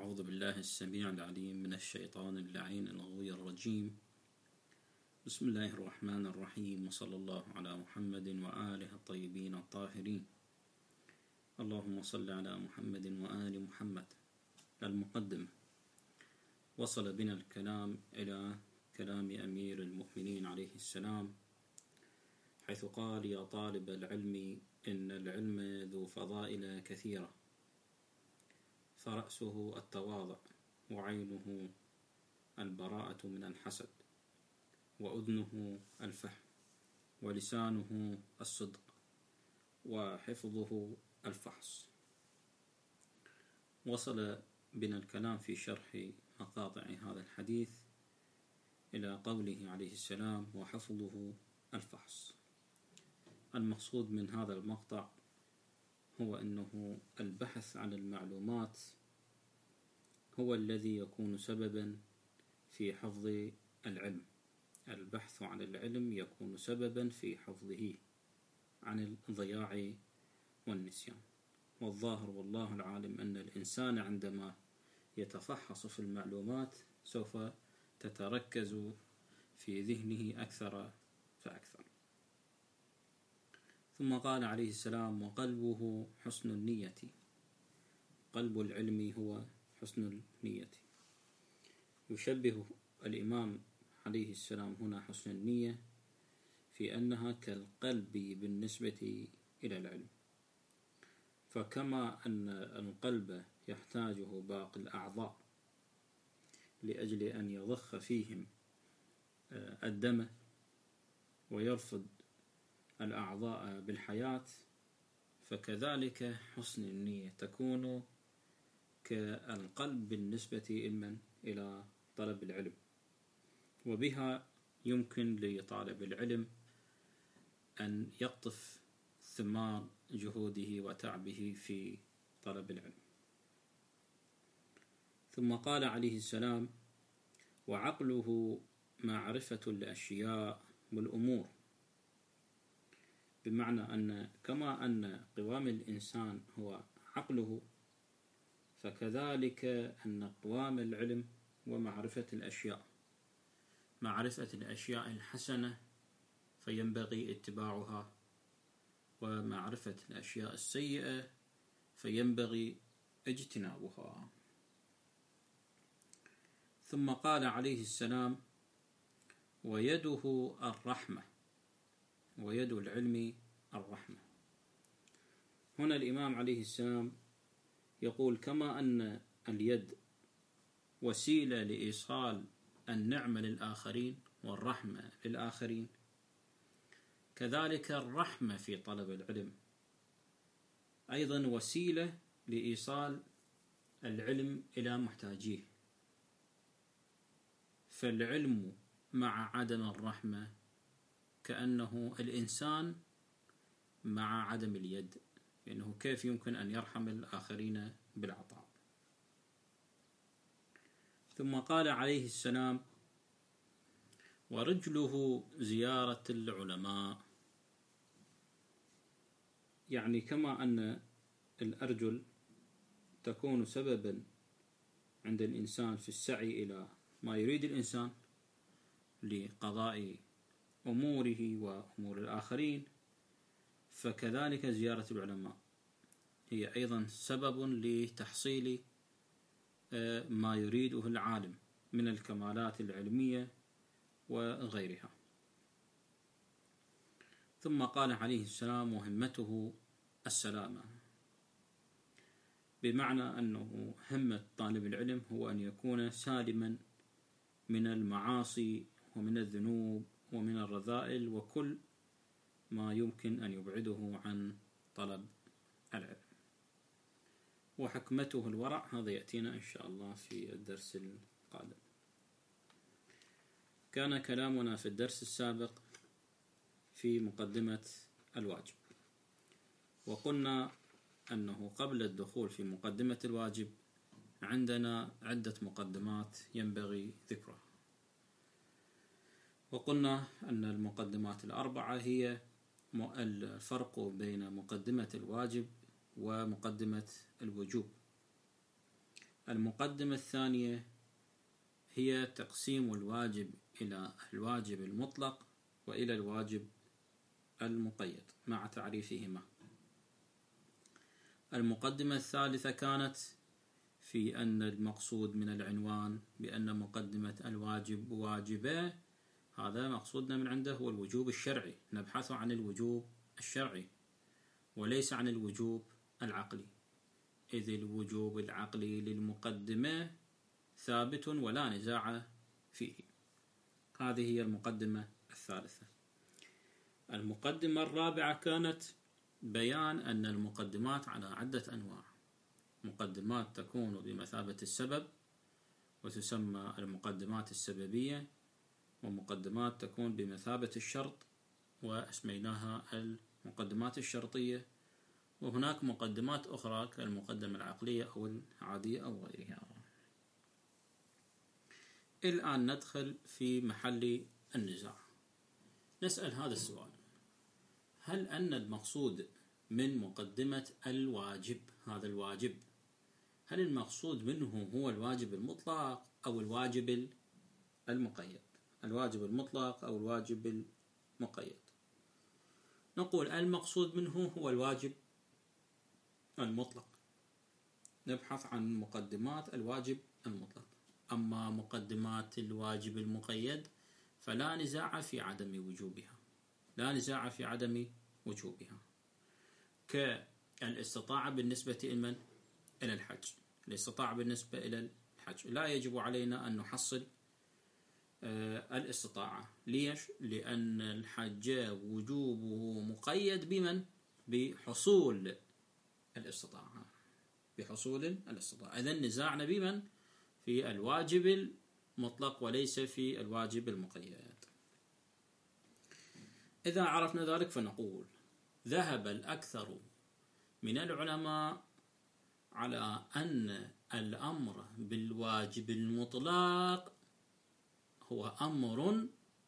أعوذ بالله السميع العليم من الشيطان اللعين الغوي الرجيم. بسم الله الرحمن الرحيم، وصلى الله على محمد وآله الطيبين الطاهرين. اللهم صل على محمد وآل محمد. المقدمة. وصل بنا الكلام إلى كلام أمير المؤمنين عليه السلام، حيث قال: يا طالب العلم إن العلم ذو فضائل كثيرة، فرأسه التواضع، وعينه البراءة من الحسد، وأذنه الفهم، ولسانه الصدق، وحفظه الفحص. وصل بنا الكلام في شرح مقاطع هذا الحديث إلى قوله عليه السلام: وحفظه الفحص. المقصود من هذا المقطع هو أنه البحث عن المعلومات هو الذي يكون سببا في حفظ العلم. البحث عن العلم يكون سببا في حفظه عن الضياع والنسيان. والظاهر والله العالم أن الإنسان عندما يتفحص في المعلومات سوف تتركز في ذهنه أكثر فأكثر. ثم قال عليه السلام: وقلبه حسن النية. قلب العلم هو حسن النية. يشبه الإمام عليه السلام هنا حسن النية في أنها كالقلب بالنسبة إلى العلم. فكما أن القلب يحتاجه باقي الأعضاء لأجل أن يضخ فيهم الدم ويرفض الأعضاء بالحياة، فكذلك حسن النية تكون كالقلب بالنسبة إلى طلب العلم، وبها يمكن لطالب العلم أن يقطف ثمار جهوده وتعبه في طلب العلم. ثم قال عليه السلام: وعقله معرفة الأشياء والأمور. بمعنى أن كما أن قوام الإنسان هو عقله، فكذلك أن قوام العلم ومعرفة الأشياء، معرفة الأشياء الحسنة فينبغي اتباعها، ومعرفة الأشياء السيئة فينبغي اجتنابها. ثم قال عليه السلام: ويده الرحمة. ويد العلم الرحمة. هنا الإمام عليه السلام يقول: كما أن اليد وسيلة لإيصال النعمة للآخرين والرحمة للآخرين، كذلك الرحمة في طلب العلم أيضا وسيلة لإيصال العلم إلى محتاجيه. فالعلم مع عدم الرحمة كأنه الإنسان مع عدم اليد، لأنه كيف يمكن أن يرحم الآخرين بالعطاء. ثم قال عليه السلام: ورجله زيارة العلماء. يعني كما أن الأرجل تكون سببا عند الإنسان في السعي إلى ما يريد الإنسان لقضاء أموره وأمور الآخرين، فكذلك زيارة العلماء هي أيضا سبب لتحصيل ما يريده العالم من الكمالات العلمية وغيرها. ثم قال عليه السلام: وهمته السلامة. بمعنى أنه همة طالب العلم هو أن يكون سالما من المعاصي ومن الذنوب ومن الرذائل وكل ما يمكن أن يبعده عن طلب العلم. وحكمته الورع، هذا يأتينا إن شاء الله في الدرس القادم. كان كلامنا في الدرس السابق في مقدمة الواجب، وقلنا أنه قبل الدخول في مقدمة الواجب عندنا عدة مقدمات ينبغي ذكرها. وقلنا أن المقدمات الأربعة هي الفرق بين مقدمة الواجب ومقدمة الوجوب. المقدمة الثانية هي تقسيم الواجب إلى الواجب المطلق وإلى الواجب المقيد مع تعريفهما. المقدمة الثالثة كانت في أن المقصود من العنوان بأن مقدمة الواجب واجبة، هذا مقصودنا من عنده هو الوجوب الشرعي، نبحث عن الوجوب الشرعي وليس عن الوجوب العقلي، إذ الوجوب العقلي للمقدمة ثابت ولا نزاع فيه. هذه هي المقدمة الثالثة. المقدمة الرابعة كانت بيان أن المقدمات على عدة أنواع، مقدمات تكون بمثابة السبب وتسمى المقدمات السببية، ومقدمات تكون بمثابة الشرط وأسميناها المقدمات الشرطية، وهناك مقدمات أخرى كالمقدمة العقلية أو العادية أو غيرها. الآن ندخل في محل النزاع، نسأل هذا السؤال: هل أن المقصود من مقدمة الواجب، هذا الواجب، هل المقصود منه هو الواجب المطلق أو الواجب المقيد؟ الواجب المطلق أو الواجب المقيد؟ نقول المقصود منه هو الواجب المطلق، نبحث عن مقدمات الواجب المطلق. أما مقدمات الواجب المقيد فلا نزاع في عدم وجوبها، لا نزاع في عدم وجوبها، كالاستطاعة بالنسبة إلى الحج. الاستطاعة بالنسبة إلى الحج لا يجب علينا أن نحصل الاستطاعة. ليش؟ لأن الحج وجوبه مقيد بمن؟ بحصول الاستطاعة، بحصول الاستطاعة. إذن نزاعنا بمن؟ في الواجب المطلق وليس في الواجب المقيد. إذا عرفنا ذلك فنقول: ذهب الأكثر من العلماء على أن الأمر بالواجب المطلق هو أمر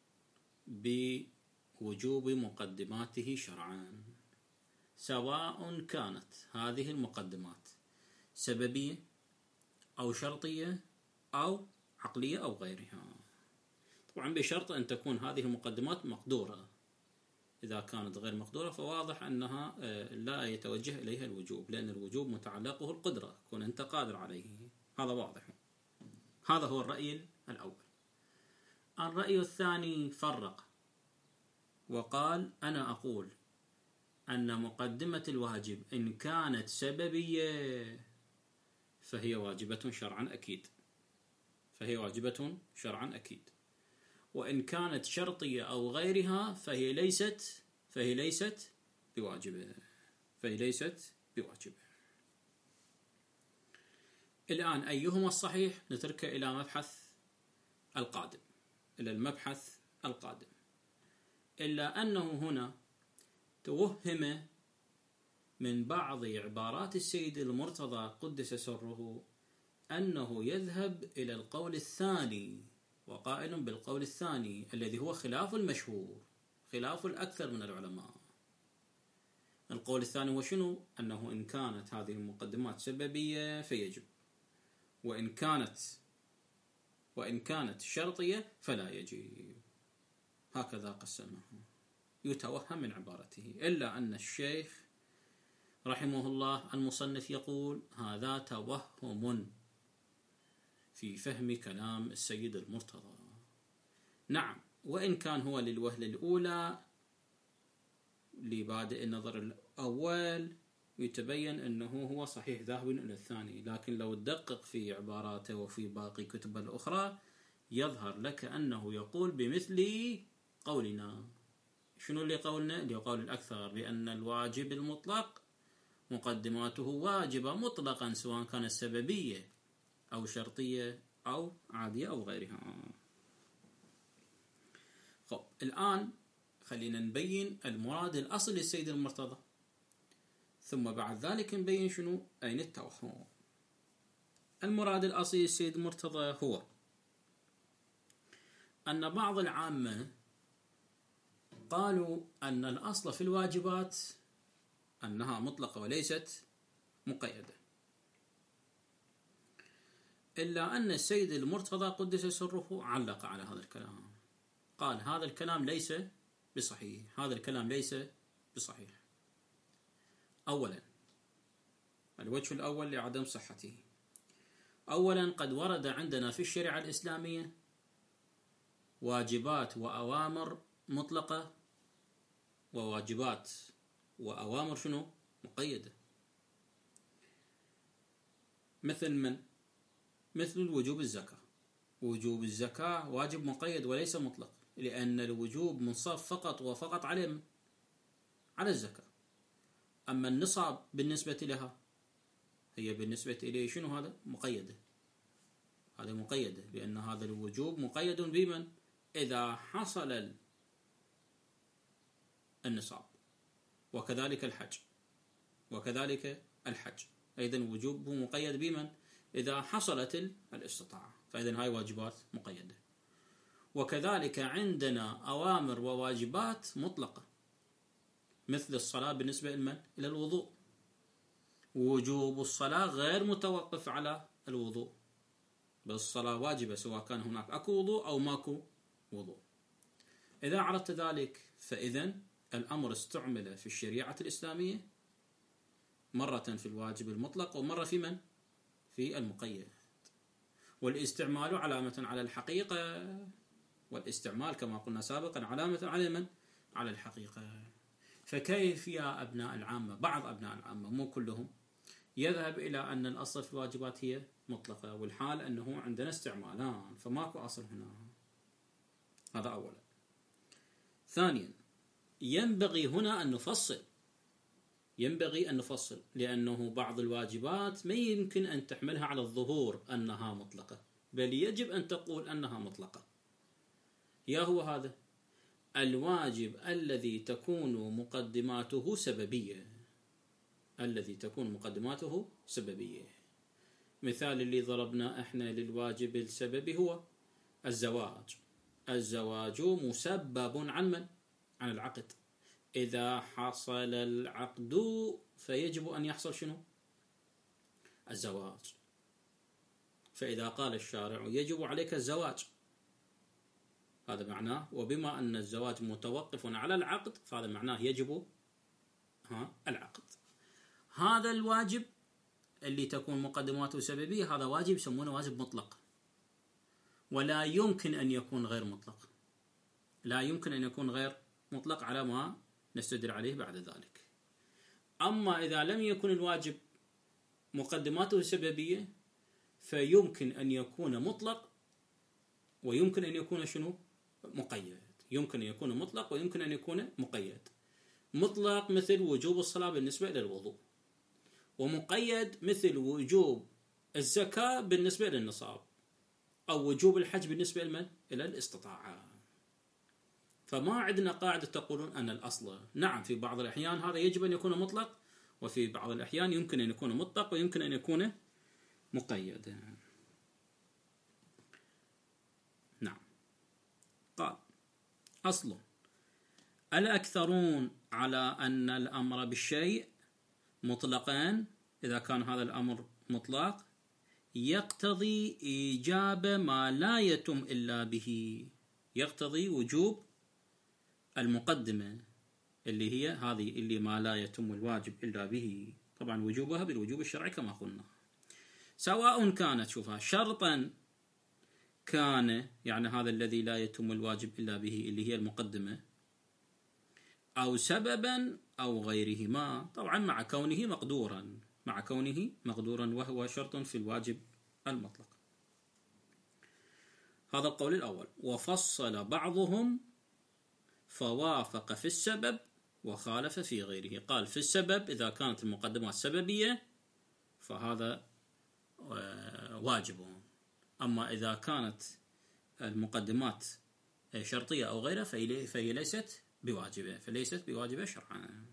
بوجوب مقدماته شرعا، سواء كانت هذه المقدمات سببية أو شرطية أو عقلية أو غيرها. طبعا بشرط أن تكون هذه المقدمات مقدورة، إذا كانت غير مقدورة فواضح أنها لا يتوجه إليها الوجوب، لأن الوجوب متعلقه القدرة، كون أنت قادر عليه، هذا واضح. هذا هو الرأي الأول. الرأي الثاني فرق وقال: أنا أقول أن مقدمة الواجب إن كانت سببية فهي واجبة شرعا أكيد، فهي واجبة شرعا أكيد، وإن كانت شرطية أو غيرها فهي ليست بواجبة، فهي ليست بواجبة. الآن أيهما الصحيح نتركه إلى مبحث القادم، إلى المبحث القادم. إلا أنه هنا توهم من بعض عبارات السيد المرتضى قدس سره أنه يذهب إلى القول الثاني، وقائل بالقول الثاني الذي هو خلاف المشهور، خلاف الأكثر من العلماء. القول الثاني هو شنو؟ أنه إن كانت هذه المقدمات سببية فيجب، وإن كانت شرطية فلا يجب. هكذا قسمه، يتوهم من عبارته. إلا أن الشيخ رحمه الله المصنف يقول: هذا توهم في فهم كلام السيد المرتضى. نعم، وإن كان هو للوهلة الأولى لبادئ النظر الأول يتبين أنه هو صحيح ذاهب إلى الثاني، لكن لو تدقق في عباراته وفي باقي كتب الأخرى يظهر لك أنه يقول بمثل قولنا. شنو اللي قولنا؟ اللي قول الأكثر بأن الواجب المطلق مقدماته واجبة مطلقا، سواء كانت سببية أو شرطية أو عادية أو غيرها. الآن خلينا نبين المراد الأصلي للسيد المرتضى، ثم بعد ذلك نبين شنو أين التوهم. المراد الأصلي للسيد المرتضى هو أن بعض العامة قالوا أن الأصل في الواجبات أنها مطلقة وليست مقيدة. إلا أن السيد المرتضى قدس سره علق على هذا الكلام، قال هذا الكلام ليس بصحيح، هذا الكلام ليس بصحيح. أولا، الوجه الأول لعدم صحته، أولا قد ورد عندنا في الشريعة الإسلامية واجبات وأوامر مطلقة، وواجبات وأوامر شنو؟ مقيدة. مثل وجوب الزكاة. وجوب الزكاة واجب مقيد وليس مطلق، لأن الوجوب منصب فقط وفقط على الزكاة. أما النصاب بالنسبة لها هي بالنسبة إليه شنو؟ هذا مقيدة، هذا مقيدة، لأن هذا الوجوب مقيد بمن؟ إذا حصل النصاب. وكذلك الحج أيضا وجوبه مقيد بمن؟ إذا حصلت الاستطاعة. فإذن هاي واجبات مقيدة. وكذلك عندنا أوامر وواجبات مطلقة، مثل الصلاة بالنسبة إلى الوضوء. وجوب الصلاة غير متوقف على الوضوء، بل الصلاة واجبة سواء كان هناك أكو وضوء أو ماكو وضوء. إذا عرفت ذلك فإذن الأمر استعمل في الشريعة الإسلامية مرة في الواجب المطلق ومرة في المقيد. والاستعمال علامة على الحقيقة، والاستعمال كما قلنا سابقا علامة على الحقيقة. فكيف يا أبناء العامة، بعض أبناء العامة مو كلهم، يذهب إلى أن الأصل في الواجبات هي مطلقة، والحال أنه عندنا استعمالان، فماكو أصل هنا. هذا أولا. ثانيا، ينبغي هنا أن نفصل، لأنه بعض الواجبات ما يمكن أن تحملها على الظهور أنها مطلقة، بل يجب أن تقول أنها مطلقة. يا هو هذا الواجب الذي تكون مقدماته سببية. مثال اللي ضربنا احنا للواجب السببي هو الزواج مسبب عن العقد. إذا حصل العقد فيجب أن يحصل شنو؟ الزواج. فإذا قال الشارع يجب عليك الزواج، هذا معناه، وبما أن الزواج متوقف على العقد فهذا معناه يجب العقد. هذا الواجب اللي تكون مقدماته سببية هذا واجب يسمونه واجب مطلق، ولا يمكن أن يكون غير مطلق، لا يمكن أن يكون غير مطلق على ما نستدل عليه بعد ذلك. أما إذا لم يكن الواجب مقدماته سببية فيمكن أن يكون مطلق ويمكن أن يكون شنو؟ مقيد. يمكن أن يكون مطلق ويمكن أن يكون مقيد. مطلق مثل وجوب الصلاة بالنسبة للوضوء، ومقيد مثل وجوب الزكاة بالنسبة للنصاب، أو وجوب الحج بالنسبة إلى الاستطاعة. فما عندنا قاعدة تقولون أن الأصل نعم في بعض الأحيان هذا يجب أن يكون مطلق، وفي بعض الأحيان يمكن أن يكون مطلق ويمكن أن يكون مقيد. نعم. قال: أصل الأكثرون على أن الأمر بالشيء مطلقا، إذا كان هذا الأمر مطلق يقتضي إيجاب ما لا يتم إلا به، يقتضي وجوب المقدمة اللي هي هذه اللي ما لا يتم الواجب إلا به، طبعا وجوبها بالوجوب الشرعي كما قلنا، سواء كانت شوفها شرطا كان، يعني هذا الذي لا يتم الواجب إلا به اللي هي المقدمة، أو سببا أو غيرهما، طبعا مع كونه مقدورا وهو شرط في الواجب المطلق. هذا القول الأول. وفصل بعضهم فوافق في السبب وخالف في غيره. قال في السبب إذا كانت المقدمات سببية فهذا واجب، أما إذا كانت المقدمات شرطية أو غيرها فهي ليست بواجبة شرعا.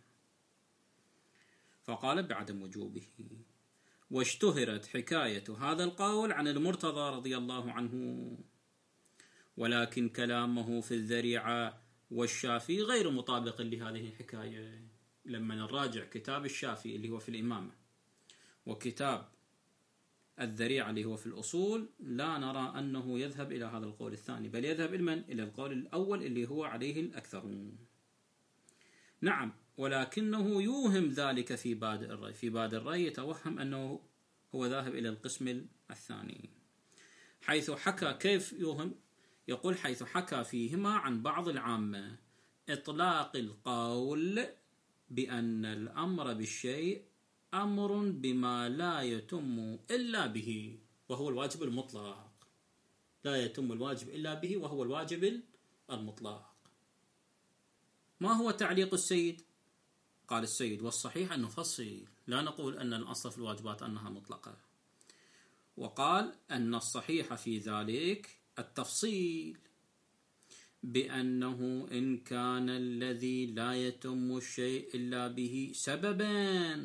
فقال بعدم وجوبه. واشتهرت حكاية هذا القول عن المرتضى رضي الله عنه، ولكن كلامه في الذريعة والشافي غير مطابق لهذه الحكاية. لما نراجع كتاب الشافي اللي هو في الإمامة وكتاب الذريعة اللي هو في الأصول لا نرى أنه يذهب إلى هذا القول الثاني، بل يذهب إلى القول الأول اللي هو عليه الأكثرون. نعم، ولكنه يوهم ذلك في بادئ الرأي. في بادئ الرأي يتوهم أنه هو ذاهب إلى القسم الثاني، حيث حكى. كيف يوهم؟ يقول حيث حكى فيهما عن بعض العامة إطلاق القول بأن الأمر بالشيء أمر بما لا يتم إلا به وهو الواجب المطلق. لا يتم الواجب إلا به وهو الواجب المطلق. ما هو تعليق السيد؟ قال السيد: والصحيح أن نفصل، لا نقول أن الأصل في الواجبات أنها مطلقة. وقال أن الصحيح في ذلك التفصيل، بأنه إن كان الذي لا يتم الشيء إلا به سببا،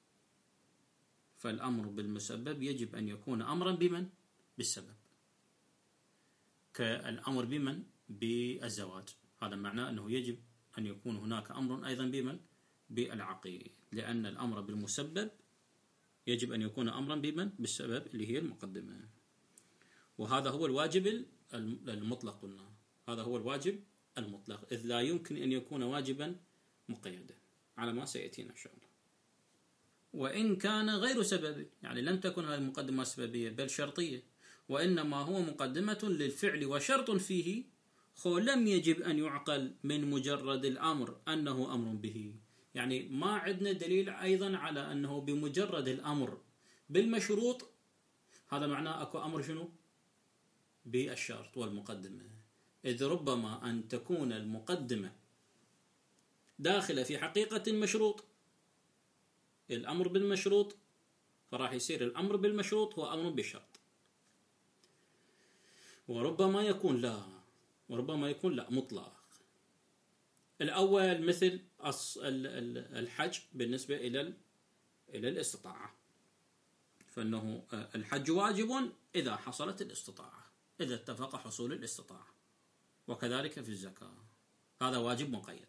فالأمر بالمسبب يجب أن يكون أمرا بمن؟ بالسبب، كالأمر بمن؟ بالزواج. هذا معناه أنه يجب أن يكون هناك أمر أيضا بمن؟ بالعقيد، لأن الأمر بالمسبب يجب أن يكون أمرا بمن؟ بالسبب اللي هي المقدمة. وهذا هو الواجب المطلق. قلنا هذا هو الواجب المطلق، إذ لا يمكن أن يكون واجبا مقيدا على ما سيأتينا إن شاء الله. وإن كان غير سببي، يعني لم تكن هذه المقدمة سببية بل شرطية، وإنما هو مقدمة للفعل وشرط فيه، لم يجب أن يعقل من مجرد الأمر أنه أمر به. يعني ما عندنا دليل أيضا على أنه بمجرد الأمر بالمشروط هذا معناه أكو أمر شنو؟ بالشرط والمقدمة. إذ ربما أن تكون المقدمة داخلة في حقيقة المشروط، الأمر بالمشروط، فراح يصير الأمر بالمشروط هو أمر بالشرط. وربما يكون لا مطلق. الأول مثل الحج بالنسبة إلى الاستطاعة، فإنه الحج واجب إذا حصلت الاستطاعة، إذا اتفق حصول الاستطاعة. وكذلك في الزكاة، هذا واجب مقيد.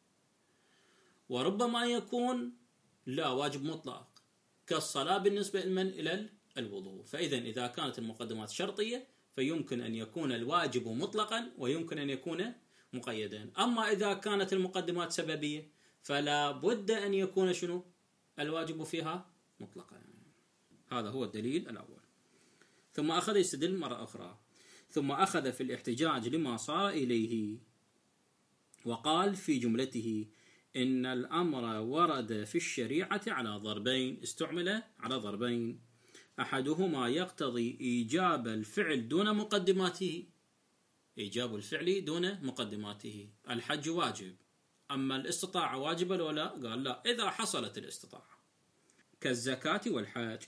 وربما يكون لا واجب مطلق، كالصلاة بالنسبة إلى الوضوء. إذا كانت المقدمات شرطية فيمكن أن يكون الواجب مطلقا ويمكن أن يكون مقيدا. أما إذا كانت المقدمات سببية فلا بد أن يكون شنو؟ الواجب فيها مطلقا. هذا هو الدليل الأول. ثم أخذ يستدل مرة أخرى، ثم أخذ في الاحتجاج لما صار إليه، وقال في جملته: إن الأمر ورد في الشريعة على ضربين، استعمل على ضربين، أحدهما يقتضي إيجاب الفعل دون مقدماته. إيجاب الفعل دون مقدماته. الحج واجب، أما الاستطاعة واجبة ولا؟ قال لا، إذا حصلت الاستطاعة. كالزكاة والحج،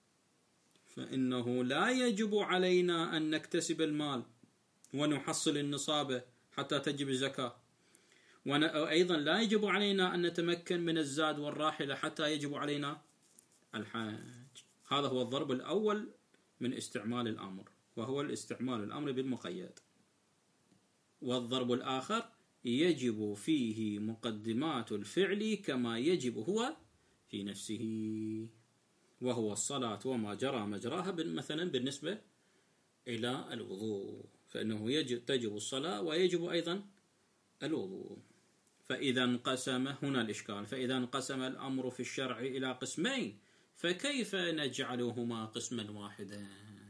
فإنه لا يجب علينا أن نكتسب المال ونحصل النصاب حتى تجب الزكاة، وأيضا لا يجب علينا أن نتمكن من الزاد والراحلة حتى يجب علينا الحج. هذا هو الضرب الأول من استعمال الأمر، وهو الاستعمال الأمر بالمقيد. والضرب الآخر يجب فيه مقدمات الفعل كما يجب هو في نفسه، وهو الصلاة وما جرى مجراها، مثلا بالنسبة إلى الوضوء، فإنه تجب الصلاة ويجب أيضا الوضوء. فإذا انقسم، هنا الإشكال، فإذا انقسم الأمر في الشرع إلى قسمين فكيف نجعلهما قسما واحدا؟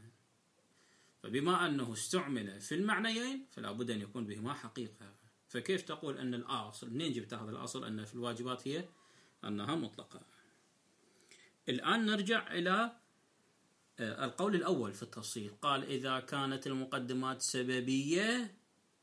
فبما أنه استعمل في المعنيين فلا بد أن يكون بهما حقيقة. فكيف تقول أن الأصل، منين جبت هذا الأصل أن في الواجبات هي أنها مطلقة؟ الآن نرجع إلى القول الأول في التفصيل. قال: إذا كانت المقدمات سببية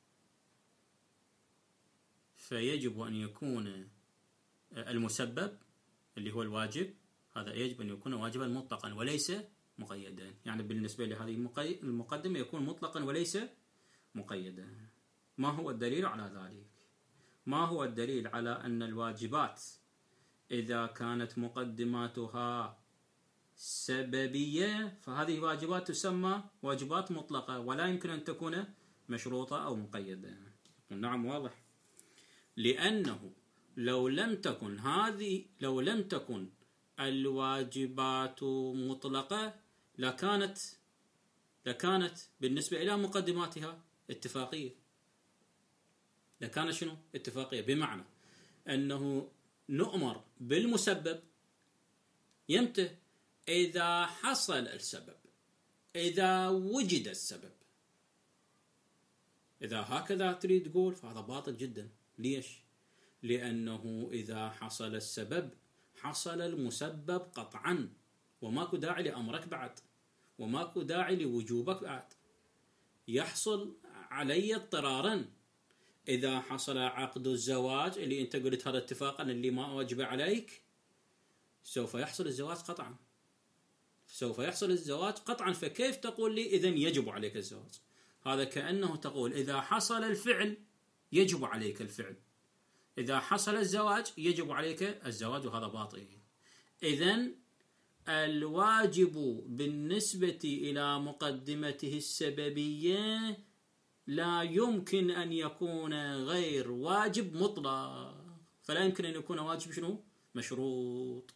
فيجب أن يكون المسبب اللي هو الواجب، هذا يجب أن يكون واجبا مطلقا وليس مقيدا. يعني بالنسبة لهذه المقدمة يكون مطلقا وليس مقيدا. ما هو الدليل على ذلك؟ ما هو الدليل على أن الواجبات إذا كانت مقدماتها سببية فهذه واجبات تسمى واجبات مطلقة ولا يمكن أن تكون مشروطة أو مقيدة؟ نعم، واضح. لأنه لو لم تكن الواجبات مطلقة لكانت بالنسبة إلى مقدماتها اتفاقية. لكانت شنو؟ اتفاقية، بمعنى أنه نؤمر بالمسبب يمتى؟ إذا حصل السبب، إذا وجد السبب. إذا هكذا تريد تقول فهذا باطل جدا. ليش؟ لأنه إذا حصل السبب حصل المسبب قطعا، وماكو داعي لأمرك بعد، وماكو داعي لوجوبك بعد. يحصل علي اضطرارا. إذا حصل عقد الزواج اللي أنت قلت هذا اتفاقا اللي ما واجب عليك، سوف يحصل الزواج قطعا، سوف يحصل الزواج قطعا. فكيف تقول لي إذن يجب عليك الزواج؟ هذا كأنه تقول إذا حصل الفعل يجب عليك الفعل، إذا حصل الزواج يجب عليك الزواج، وهذا باطل. إذن الواجب بالنسبة إلى مقدمته السببية لا يمكن أن يكون غير واجب مطلق، فلا يمكن أن يكون واجب شنو؟ مشروط.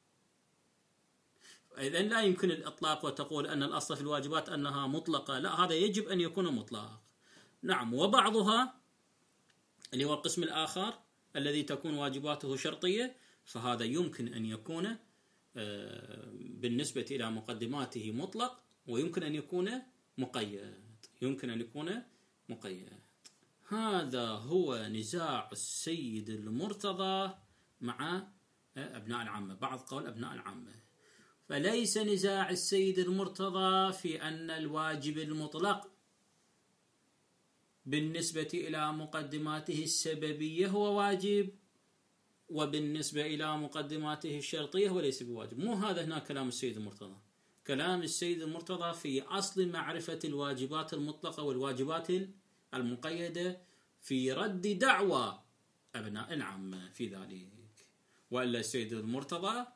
إذن لا يمكن الإطلاق وتقول أن الأصل في الواجبات أنها مطلقة، لا، هذا يجب أن يكون مطلق. نعم، وبعضها اللي هو القسم الآخر الذي تكون واجباته شرطية، فهذا يمكن أن يكون بالنسبة إلى مقدماته مطلق، ويمكن أن يكون مقيد، يمكن أن يكون مقيد. هذا هو نزاع السيد المرتضى مع أبناء العامة، بعض قول أبناء العامة. فليس نزاع السيد المرتضى في أن الواجب المطلق بالنسبة إلى مقدماته السببية هو واجب، وبالنسبة إلى مقدماته الشرطية هو ليس بواجب. مو هذا هنا كلام السيد المرتضى. كلام السيد المرتضى في أصل معرفة الواجبات المطلقة والواجبات المقيدة، في رد دعوى أبناء العامة في ذلك. وإلا السيد المرتضى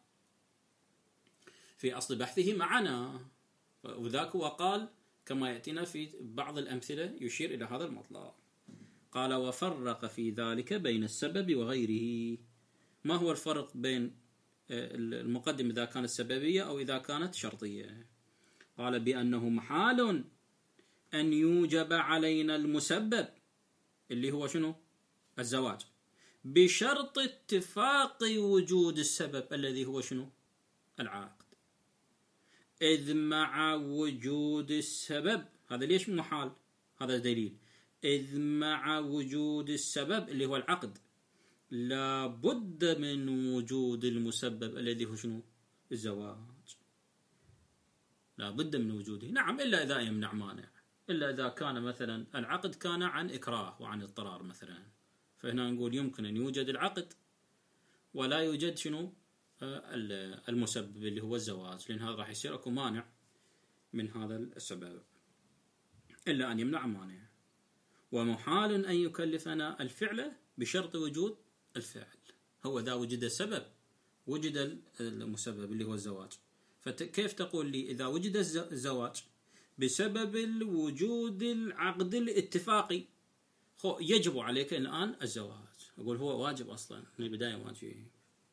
في أصل بحثه معنا، وذاك وقال كما يأتينا في بعض الأمثلة يشير إلى هذا المطلب. قال: وفرق في ذلك بين السبب وغيره. ما هو الفرق بين المقدمة إذا كانت سببية أو إذا كانت شرطية؟ قال: بأنه محال أن يوجب علينا المسبب اللي هو شنو؟ الزواج، بشرط اتفاق وجود السبب الذي هو شنو؟ العقد. إذ مع وجود السبب، هذا ليش محال؟ هذا دليل. إذ مع وجود السبب اللي هو العقد لا بد من وجود المسبب الذي هو شنو؟ الزواج. لا بد من وجوده. نعم، إلا إذا يمنع مانع، إلا إذا كان مثلا العقد كان عن إكراه وعن اضطرار مثلا، فهنا نقول يمكن أن يوجد العقد ولا يوجد شنو؟ المسبب اللي هو الزواج، لأن هذا راح يصير أكو مانع من هذا السبب، إلا أن يمنع مانع. ومحال أن يكلفنا الفعل بشرط وجود الفعل. هو إذا وجد السبب وجد المسبب اللي هو الزواج. فكيف تقول لي إذا وجد الزواج بسبب وجود العقد الاتفاقي يجب عليك الآن الزواج؟ أقول هو واجب أصلا من البداية واجب.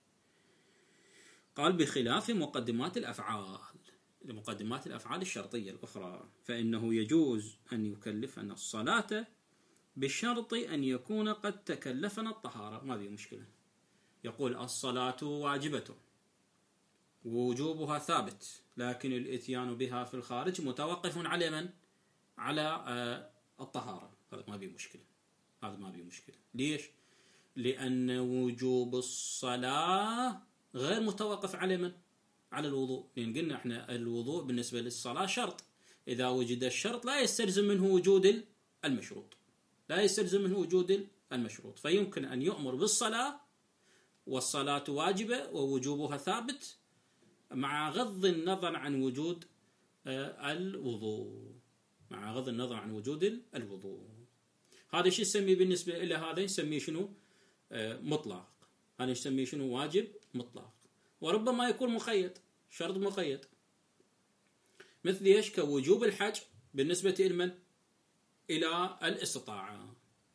قال: بخلاف مقدمات الأفعال، مقدمات الأفعال الشرطية الأخرى، فإنه يجوز أن يكلفنا الصلاة بشرط أن يكون قد تكلفنا الطهارة. ما في مشكلة. يقول: الصلاة واجبة ووجوبها ثابت، لكن الإتيان بها في الخارج متوقف على من؟ على الطهارة. هذا ما في مشكلة. هذا ما في مشكلة. ليش؟ لأن وجوب الصلاة غير متوقف على من؟ على الوضوء. لأن قلنا احنا الوضوء بالنسبة للصلاة شرط. إذا وجد الشرط لا يستلزم منه وجود المشروط، لا يستلزم منه وجود المشروط. فيمكن أن يؤمر بالصلاة والصلاة واجبة ووجوبها ثابت، مع غض النظر عن وجود الوضوء، مع غض النظر عن وجود الوضوء. هذا شيء يسميه بالنسبة إلى هذا يسميه شنو؟ مطلق. هذا يسميه شنو؟ واجب مطلق. وربما يكون مقيد، شرط مقيد، مثل ايش؟ كوجوب الحج بالنسبة لمن؟ إلى الاستطاعة.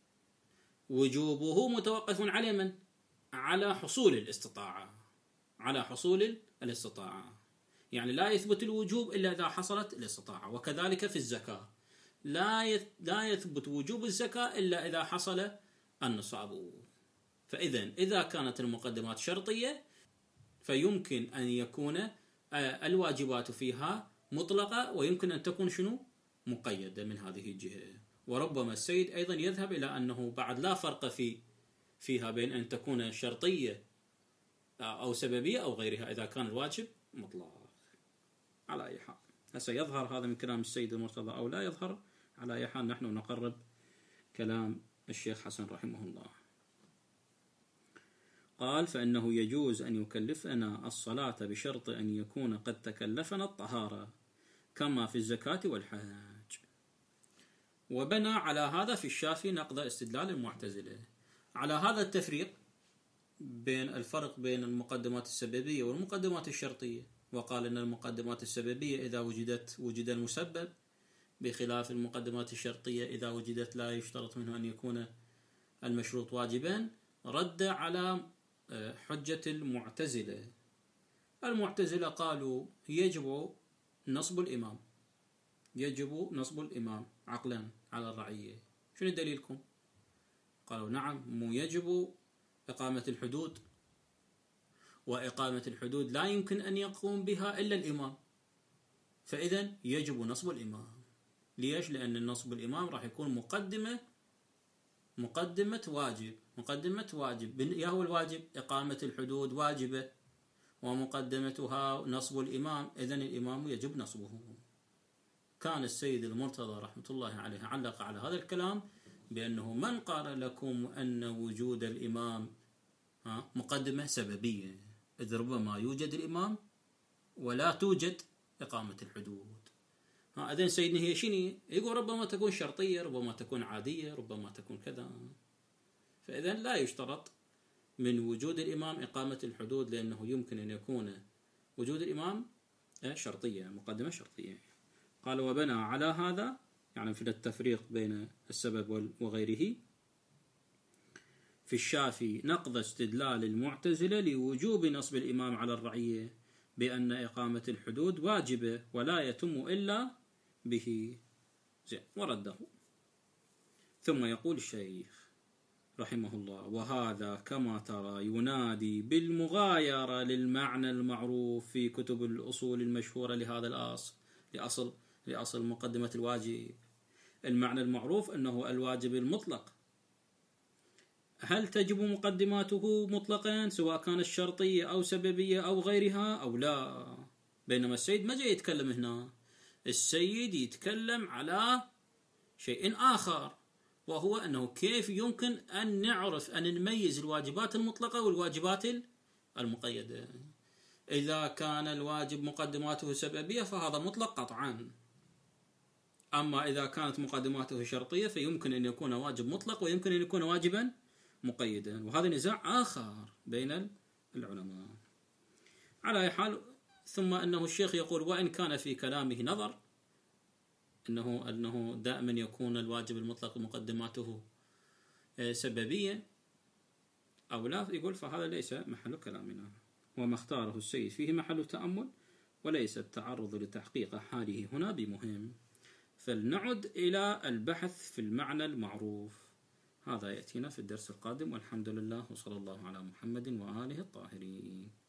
وجوبه متوقف على من؟ على حصول الاستطاعة، على حصول الاستطاعة. يعني لا يثبت الوجوب إلا إذا حصلت الاستطاعة. وكذلك في الزكاة لا يثبت وجوب الزكاة إلا إذا حصل النصاب. فإذا إذا كانت المقدمات شرطية فيمكن أن يكون الواجبات فيها مطلقة، ويمكن أن تكون شنو؟ مقيدة من هذه الجهة. وربما السيد أيضا يذهب إلى أنه بعد لا فرق فيها بين أن تكون شرطية أو سببية أو غيرها إذا كان الواجب مطلق. على أي حال هسه يظهر هذا من كلام السيد المرتضى أو لا يظهر، على أي حال نحن نقرب كلام الشيخ حسن رحمه الله. قال: فإنه يجوز أن يكلفنا الصلاة بشرط أن يكون قد تكلفنا الطهارة كما في الزكاة والحج. وبنى على هذا في الشافعي نقض استدلال المعتزلة على هذا التفريق بين الفرق بين المقدمات السببية والمقدمات الشرطية، وقال أن المقدمات السببية إذا وجد المسبب، بخلاف المقدمات الشرطية إذا وجدت لا يشترط منه أن يكون المشروط واجبا. رد على حجة المعتزلة. المعتزلة قالوا يجب نصب الإمام، يجب نصب الإمام عقلا على الرعية. شنو دليلكم؟ قالوا نعم، مو يجب إقامة الحدود، وإقامة الحدود لا يمكن أن يقوم بها إلا الإمام، فإذا يجب نصب الإمام. ليش؟ لأن نصب الإمام راح يكون مقدمة واجب. يا هو الواجب إقامة الحدود واجبة، ومقدمتها نصب الإمام، إذن الإمام يجب نصبه. كان السيد المرتضى رحمة الله عليه علق على هذا الكلام بأنه من قال لكم أن وجود الإمام مقدمة سببية، إذ ربما يوجد الإمام ولا توجد إقامة الحدود. إذن سيدنا هي شنو؟ يقول ربما تكون شرطية، ربما تكون عادية، ربما تكون كذا. فإذن لا يشترط من وجود الإمام إقامة الحدود، لأنه يمكن أن يكون وجود الإمام شرطية، مقدمة شرطية. قال: وبنى على هذا، يعني في التفريق بين السبب وغيره، في الشافعي نقض استدلال المعتزلة لوجوب نصب الإمام على الرعية بأن إقامة الحدود واجبة ولا يتم إلا به. ورده. ثم يقول الشيخ رحمه الله: وهذا كما ترى ينادي بالمغايرة للمعنى المعروف في كتب الأصول المشهورة لهذا الأصل، لأصل مقدمة الواجب. المعنى المعروف أنه الواجب المطلق هل تجب مقدماته مطلقا سواء كانت شرطية أو سببية أو غيرها أو لا. بينما السيد ما جاي يتكلم هنا، السيد يتكلم على شيء آخر، وهو أنه كيف يمكن أن نعرف أن نميز الواجبات المطلقة والواجبات المقيدة. إذا كان الواجب مقدماته سببية فهذا مطلق قطعا، أما إذا كانت مقدماته شرطية فيمكن أن يكون واجب مطلق ويمكن أن يكون واجبا مقيدا، وهذا نزاع آخر بين العلماء. على أي حال، ثم أنه الشيخ يقول: وإن كان في كلامه نظر أنه دائما يكون الواجب المطلق مقدماته سببية أو لا، يقول فهذا ليس محل كلامنا، وما اختاره السيد فيه محل تأمل، وليس التعرض لتحقيق حاله هنا بمهم. فلنعد إلى البحث في المعنى المعروف. هذا يأتينا في الدرس القادم، والحمد لله، وصلى الله على محمد وآله الطاهرين.